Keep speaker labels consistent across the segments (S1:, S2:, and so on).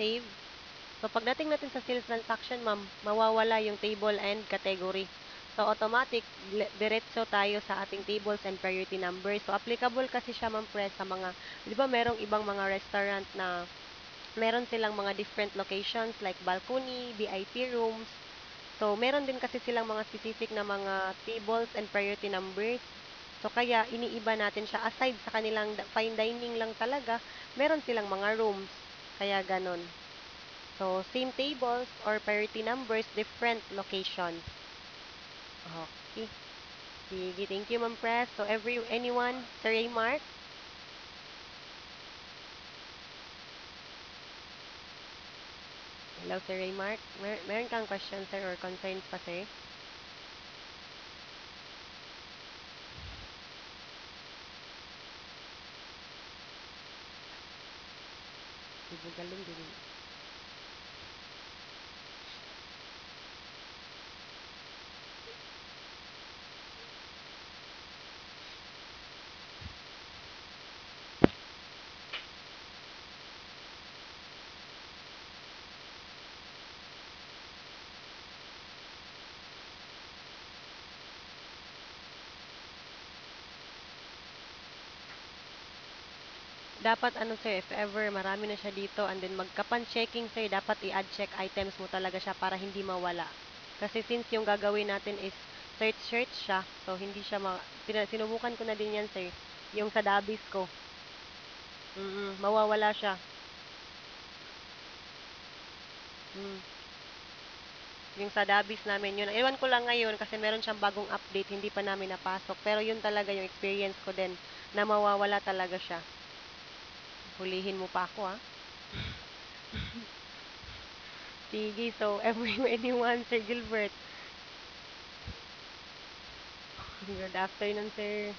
S1: save. So, pagdating natin sa sales transaction, ma'am, mawawala yung table and category. So, automatic, diretso tayo sa ating tables and priority numbers. So, applicable kasi siya, ma'am, press sa mga, di ba, merong ibang mga restaurant na meron silang mga different locations like balcony, VIP rooms. So, meron din kasi silang mga specific na mga tables and priority numbers. So, kaya iniiba natin siya. Aside sa kanilang fine dining lang talaga, meron silang mga rooms. Kaya ganon. So, same tables or priority numbers, different locations. Okay. Sige, thank you, Ma'am Press. So, anyone? Sir Mark? Hello, Sir Mark. Meron kang question, sir, or concerns pa, sir? Ibugalong din. Dapat ano sir, if ever marami na siya dito and then magkapan-checking sir, dapat i-add check items mo talaga siya para hindi mawala. Kasi since yung gagawin natin is search siya, so hindi siya sinubukan ko na din yan sir, yung sa dabis ko. Mawawala siya. Mm, yung sa dabis namin yun. Ewan ko lang ngayon kasi meron siyang bagong update, hindi pa namin napasok. Pero yun talaga yung experience ko din na mawawala talaga siya. Hulihin mo pa ako ah. Sige, so anyone, Sir Gilbert. Good afternoon, sir.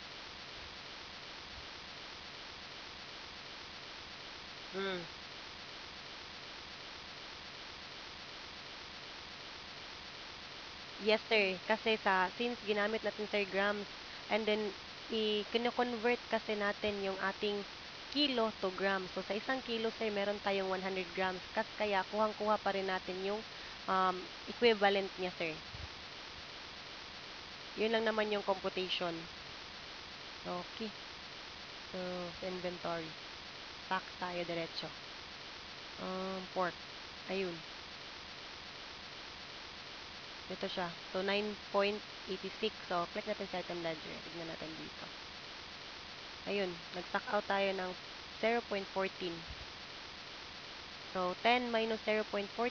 S1: Mm. Yes, sir. Kasi since ginamit natin, sir, grams, and then, i-convert kasi natin yung ating kilo to grams. So, sa isang kilo, sir, meron tayong 100 grams. Kasi kaya, kuhang-kuha pa rin natin yung equivalent niya, sir. Yun lang naman yung computation. Okay. So, sa inventory. Stocks tayo diretso. Pork. Ayun. Ito siya. So, 9.86. So, click natin sa item ledger. Tignan natin dito. Ayun. Nag-stock out tayo ng 0.14. So, 10 minus 0.14